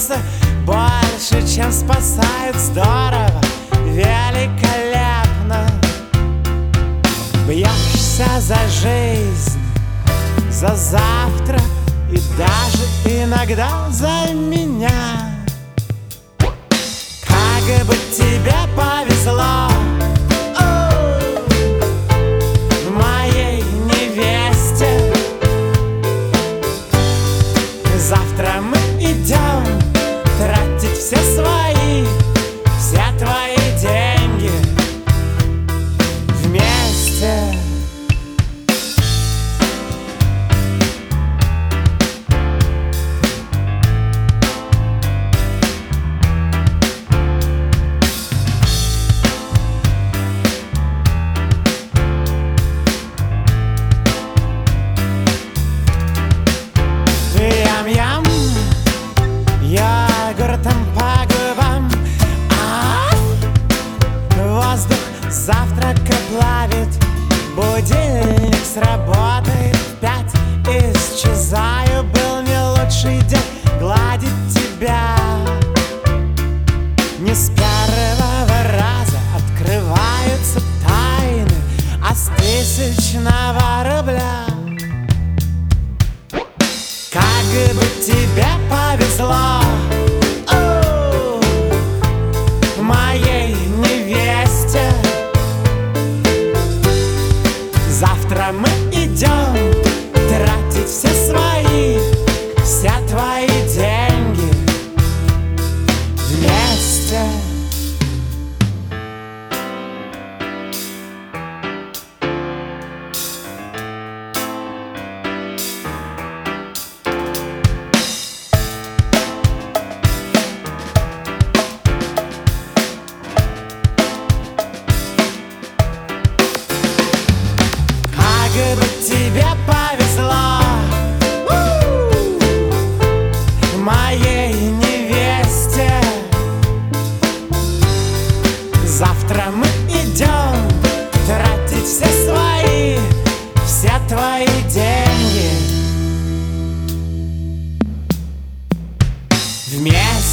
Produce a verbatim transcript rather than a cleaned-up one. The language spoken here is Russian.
ресурсы больше, чем спасают. Здорово, великолепно. Бьешься за жизнь, за завтра и даже иногда за меня. Как бы тебе повезло моей невесте. Завтра мы идем тратить все свои, все твои деньги вместе. Ям-ям, йогуртом по губам. А воздух завтрака плавит. Будильник сработает в пять. Исчезаю, был не лучший день гладить тебя. Не с первого раза открываются тайны, а с тысячного рубля. Как бы тебе повезло моей невесте. Завтра мы идем тратить все свои, все твои деньги вместе. Как бы тебе повезло моей невесте. Завтра мы идем тратить все свои, все твои деньги вместе.